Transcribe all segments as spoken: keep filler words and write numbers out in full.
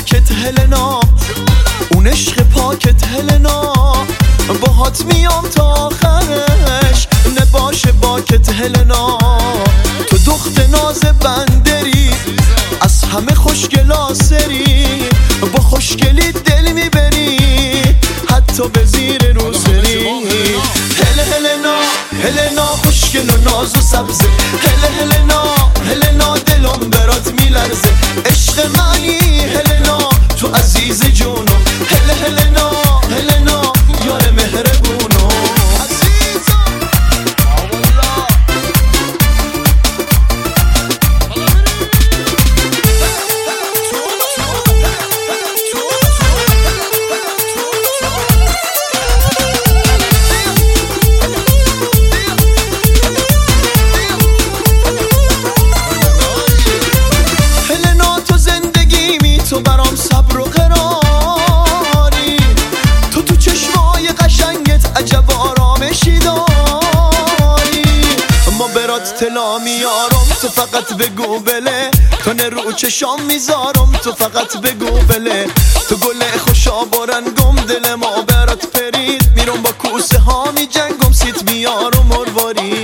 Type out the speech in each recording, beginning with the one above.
پاکت هلنا، اون عشق پاکت هلنا، باهات میام تا آخرش نباشه باکت هلنا. تو دخت ناز بندری، از همه خوشگلاسری، با خوشگلی دل میبری حتی به زیر روزری. هل هلنا هلنا خوشگل و ناز و سبزه، هل هلنا هلنا دلم برات میلرزه، عشق منی هلنا تو عزیز جونم، هل هلنا هلنا یار مهربونم عزیزم. هلنا تو زندگیمی، تو برام صبر و قراری، تو تو چشمای قشنگت عجب آرامشی داری. ما برات طلا میارم تو فقط بگو بله، کنه رو چشام میذارم تو فقط بگو بله. تو گل خوشا برنگم دل ما برات پرید، میرم با کوسه ها می جنگم سیت میارم مرواری.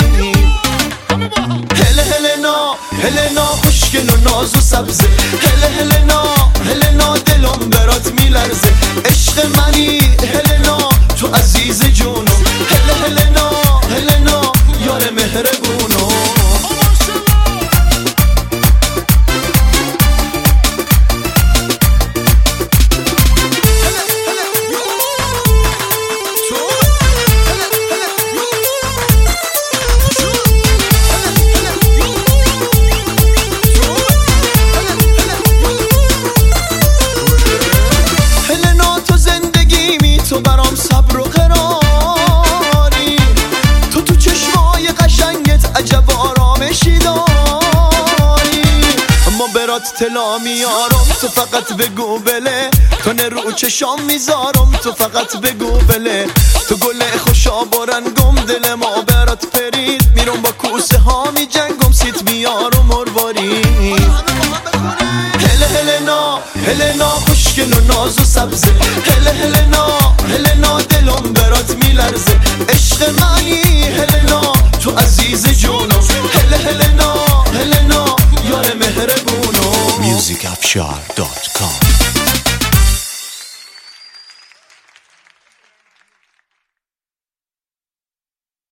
هل هلنا هلنا خوشگل و ناز و سبزه، هل هلنا هلنا دلم برات میلرزه، عشق منی هلنا تو عزیز جونم، هل هلنا هلنا یار مهربونم. تو برام صبر و قراری، تو تو چشمای قشنگت عجب آرامشی داری. اما برات طلا میارم تو فقط بگو بله، کنه رو چشام میذارم تو فقط بگو بله. تو گل خوشا برنگم دل ما برات پرید، میرم با کوسه ها می جنگم سیت میارم مرواری. هل هلنا هلنا خوشگل و ناز و سبزه، هل هلنا هلنا دلم برات میلرزه، عشق منی هلنا تو عزیز جونم، هل هلنا هلنا یار مهربونم. music afshar dot com